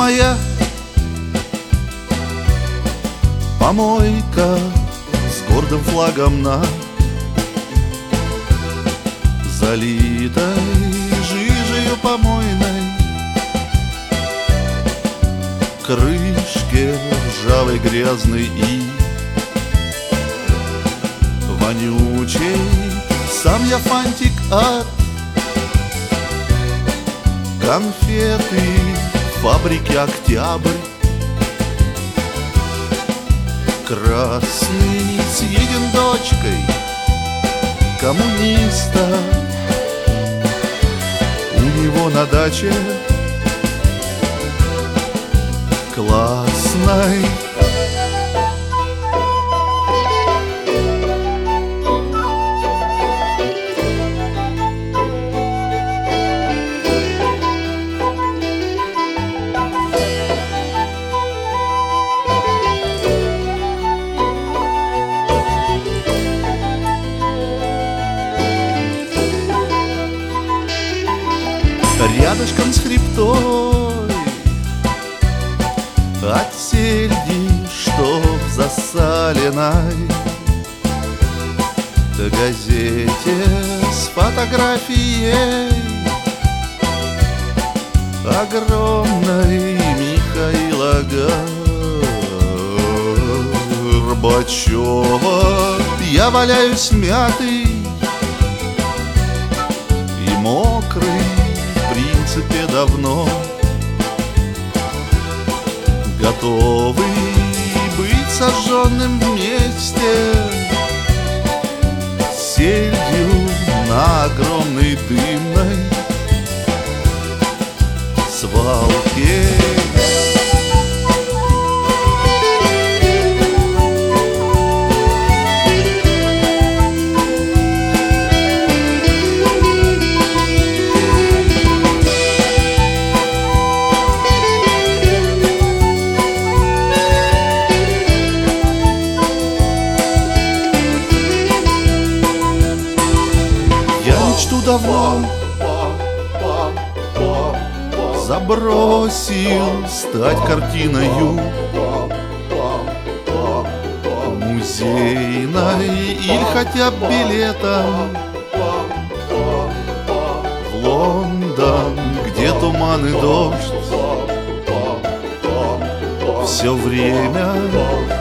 моя помойка с гордым флагом на залитой жижею помойной крышке ржавой, грязной и вонючей. Сам я фантик от конфеты фабрики «Октябрь». Красный съеден дочкой коммуниста. У него на даче классной рядышком с хребтой от сельди, что в засаленной газете с фотографией огромной Михаила Горбачева я валяюсь мятый и мокрый, в принципе, давно готовый быть сожженным вместе с сельдью на огромной дымной свалке. Мечту давно забросил стать картиною музейной или хотя бы билетом в Лондон, где туман и дождь все время